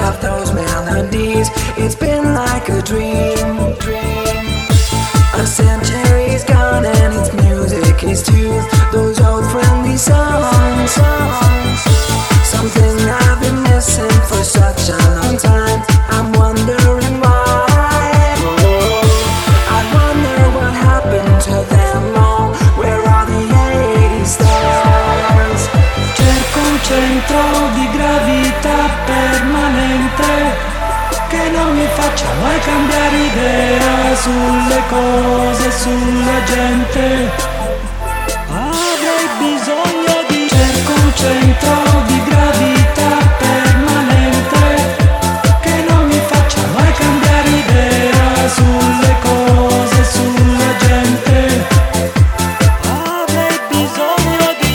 of those melodies. It's been like a dream. A century's gone and its music is too. Those old friendly songs. Something I've been missing for such a long time. I'm wondering why. I wonder what happened to them all. Where are the 80 stars? Cerco un centro di gravità permanente che non mi faccia mai cambiare idea sulle cose, sulla gente. Avrei bisogno di cerco un centro di gravità permanente che non mi faccia mai cambiare idea sulle cose, sulla gente. Avrei bisogno di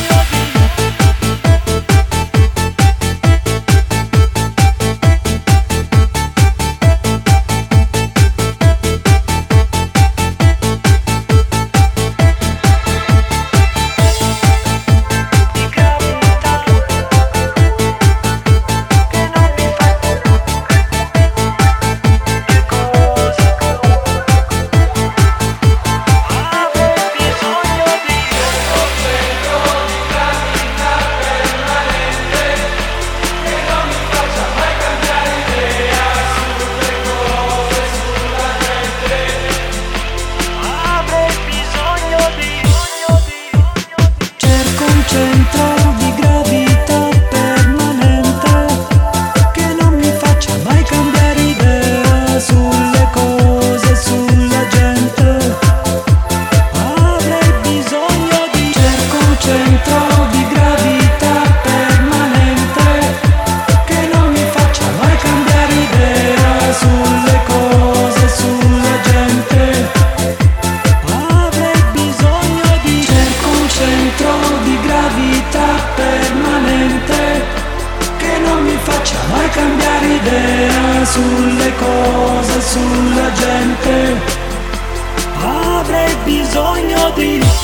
centro di gravità permanente che non mi faccia mai cambiare idea sulle cose, sulla gente. Avrei bisogno di cerco un centro di gravità permanente che non mi faccia mai cambiare idea sulle cose, sulla gente. Avrei bisogno di cerco un centro di gravità permanente che non mi faccia mai cambiare idea sulle cose, sulla gente. Avrei bisogno di